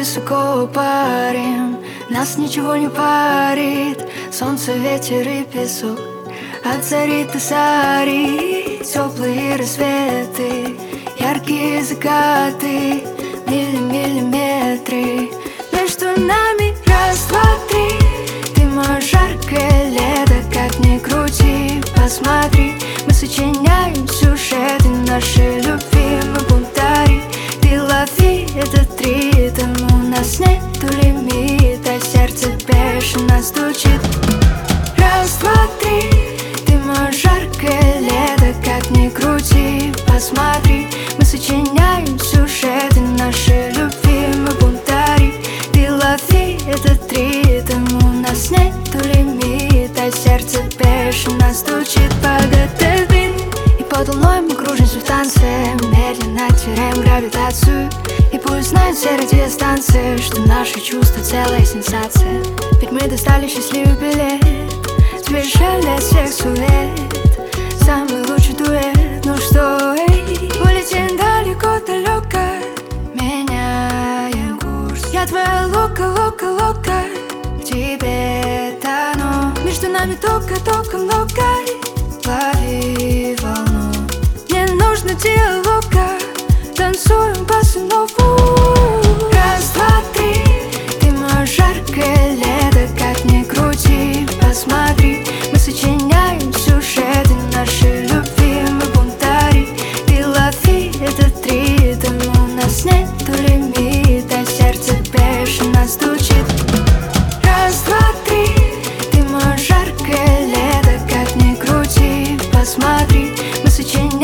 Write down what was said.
высоко парим, нас ничего не парит. Солнце, ветер и песок, от зари до зари. Теплые рассветы, яркие закаты, миллиметры между нами. Раз, два, три. Ты мое жаркое лето, как ни крути. Посмотри, мы сочиняем сюжеты нашей любви, мы бунтари. Ты лови этот ритм, у нас нету лимита, сердце бешено стучит. Раз, два, три. Ты мое жаркое лето, как ни крути. Посмотри, мы сочиняем сюжеты нашей любви, мы бунтари. Ты лови этот ритм, у нас нету лимита, сердце бешено стучит. Погоди, и под луной мы кружимся в танце, медленно теряем гравитацию. И пусть знают все радиостанции, что наши чувства целая сенсация. Ведь мы достали счастливый билет, сбежали от всех сует, самый лучший дуэт. Ну что, эй, улетим далеко-далеко, меняем курс. Я твоя лока, в тебе тону. Между нами только много, лови волну. Не нужно диалога, танцуем босса-нову. Раз, два, три. Ты мое жаркое лето, как ни крути. Посмотри, мы сочиняем сюжеты нашей любви, мы бунтари. Ты лови этот ритм, у нас нету лимита, сердце бешено стучит. Раз, два, три. Ты мое жаркое лето, как ни крути. Посмотри, мы сочиняем